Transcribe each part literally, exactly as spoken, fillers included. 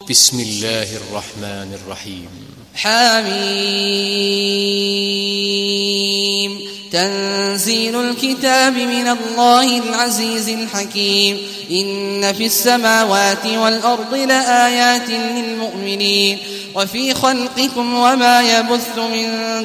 بسم الله الرحمن الرحيم. حميم. تنزيل الكتاب من الله العزيز الحكيم. إن في السماوات والأرض لآيات للمؤمنين وفي خلقكم وما يبث من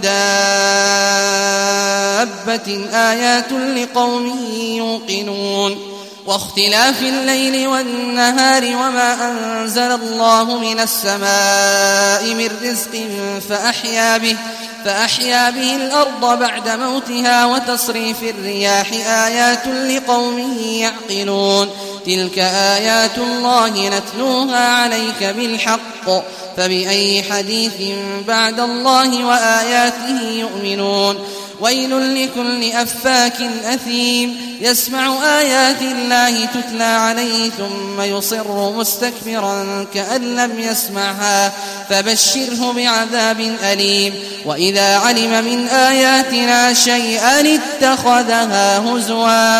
دابة آيات لقوم يوقنون. واختلاف الليل والنهار وما أنزل الله من السماء من رزق فأحيا به فأحيا به الأرض بعد موتها وتصريف الرياح آيات لقوم يعقلون. تلك آيات الله نتلوها عليك بالحق فبأي حديث بعد الله وآياته يؤمنون. ويل لكل أفاك أثيم يسمع آيات الله تتلى عليه ثم يصر مستكبرا كأن لم يسمعها فبشره بعذاب أليم. وإذا علم من آياتنا شيئا اتخذها هزوا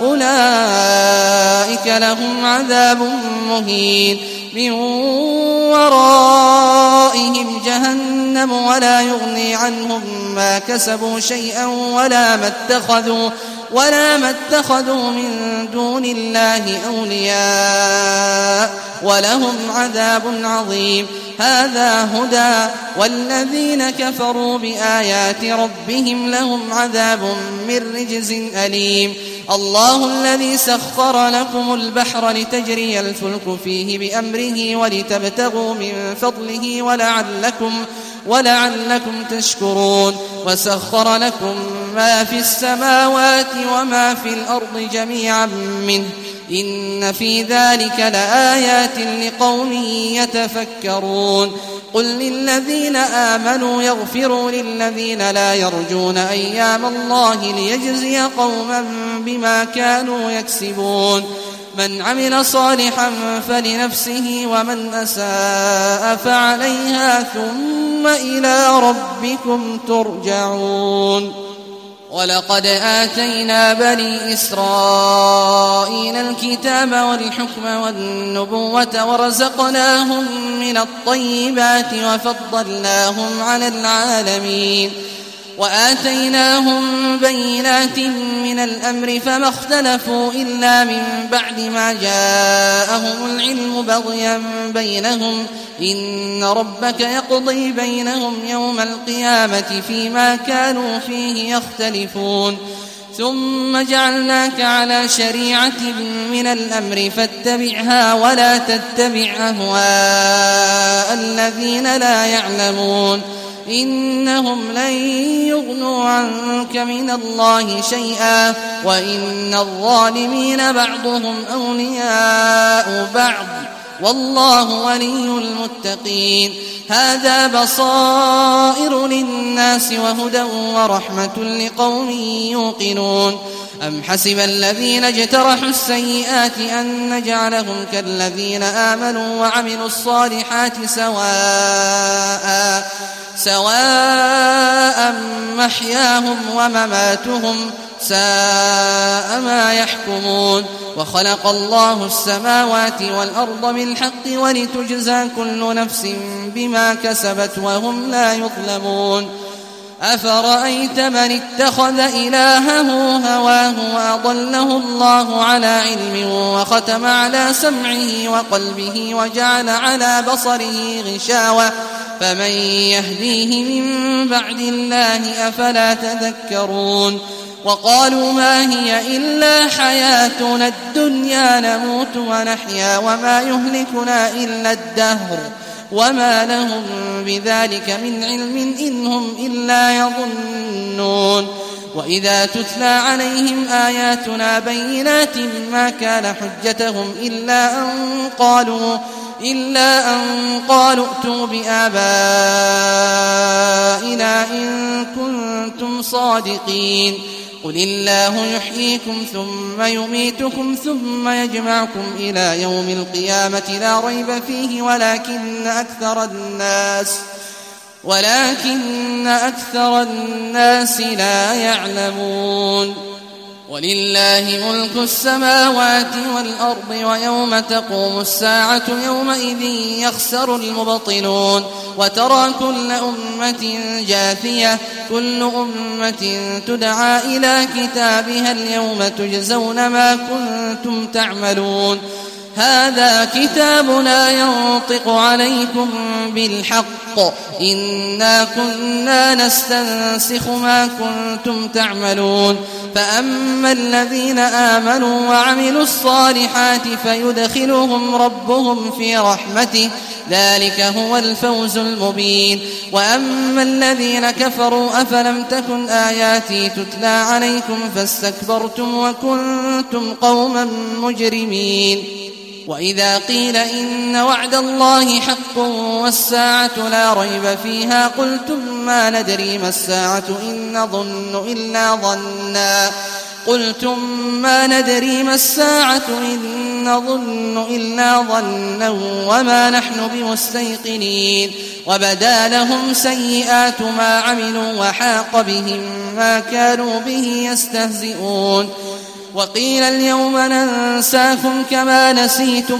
أولئك لهم عذاب مهين من ورائهم جهنم ولا يغني عنهم ما كسبوا شيئا ولا ما اتخذوا ولا ما اتخذوا من دون الله أولياء ولهم عذاب عظيم. هذا هدى والذين كفروا بآيات ربهم لهم عذاب من رجز أليم. الله الذي سخر لكم البحر لتجري الفلك فيه بأمره ولتبتغوا من فضله ولعلكم ولعلكم تشكرون. وسخر لكم ما في السماوات وما في الأرض جميعا منه إن في ذلك لآيات لقوم يتفكرون. قل للذين آمنوا يغفروا للذين لا يرجون أيام الله ليجزي قوما بما كانوا يكسبون. من عمل صالحا فلنفسه ومن أساء فعليها ثم إلى ربكم ترجعون. ولقد آتينا بني إسرائيل الكتاب والحكم والنبوة ورزقناهم من الطيبات وفضلناهم على العالمين وآتيناهم بينات من الأمر فما اختلفوا إلا من بعد ما جاءهم العلم بغيا بينهم إن ربك يقضي بينهم يوم القيامة فيما كانوا فيه يختلفون. ثم جعلناك على شريعة من الأمر فاتبعها ولا تتبع أهواء الذين لا يعلمون إنهم لن يغنوا عنك من الله شيئا وإن الظالمين بعضهم أولياء بعض والله ولي المتقين. هذا بصائر للناس وهدى ورحمة لقوم يوقنون. أم حسب الذين اجترحوا السيئات أن نجعلهم كالذين آمنوا وعملوا الصالحات سواء سواء محياهم ومماتهم ساء ما يحكمون. وخلق الله السماوات والأرض بالحق ولتجزى كل نفس بما كسبت وهم لا يظلمون. أفرأيت من اتخذ إلهه هواه وأضله الله على علم وختم على سمعه وقلبه وجعل على بصره غشاوة فمن يهديه من بعد الله أفلا تذكرون. وقالوا ما هي إلا حياتنا الدنيا نموت ونحيا وما يهلكنا إلا الدهر وما لهم بذلك من علم إن هم إلا يظنون. وإذا تتلى عليهم آياتنا بينات ما كان حجتهم إلا أن قالوا إلا أن قالوا ائتوا بآبائنا إن كنتم صادقين. قل الله يحييكم ثم يميتكم ثم يجمعكم إلى يوم القيامة لا ريب فيه ولكن أكثر الناس ولكن أكثر الناس لا يعلمون. ولله ملك السماوات والأرض ويوم تقوم الساعة يومئذ يخسر المبطلون وترى كل أمة جاثية كل أمة تدعى إلى كتابها اليوم تجزون ما كنتم تعملون هذا كتابنا ينطق عليكم بالحق إنا كنا نستنسخ ما كنتم تعملون فأما الذين آمنوا وعملوا الصالحات فيدخلهم ربهم في رحمته ذلك هو الفوز المبين وأما الذين كفروا أفلم تكن آياتي تتلى عليكم فاستكبرتم وكنتم قوما مجرمين وإذا قيل إن وعد الله حق والساعة لا ريب فيها قلتم ما ندري ما الساعة إن نظن إلا ظنا قلتم ما ندري ما الساعة إن نظن إلا ظنا وما نحن بمستيقنين وبدا لهم سيئات ما عملوا وحاق بهم ما كانوا به يستهزئون وقيل اليوم ننساكم كما نسيتم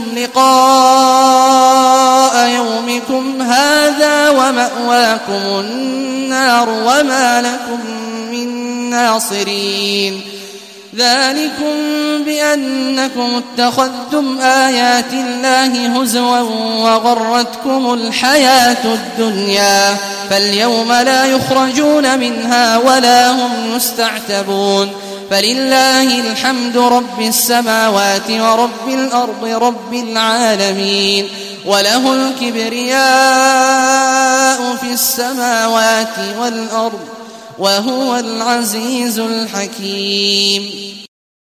لقاء يومكم هذا ومأواكم النار وما لكم من ناصرين ذلكم بأنكم اتخذتم آيات الله هزوا وغرتكم الحياة الدنيا فاليوم لا يخرجون منها ولا هم يستعتبون فلله الحمد رب السماوات ورب الأرض رب العالمين وله الكبرياء في السماوات والأرض وهو العزيز الحكيم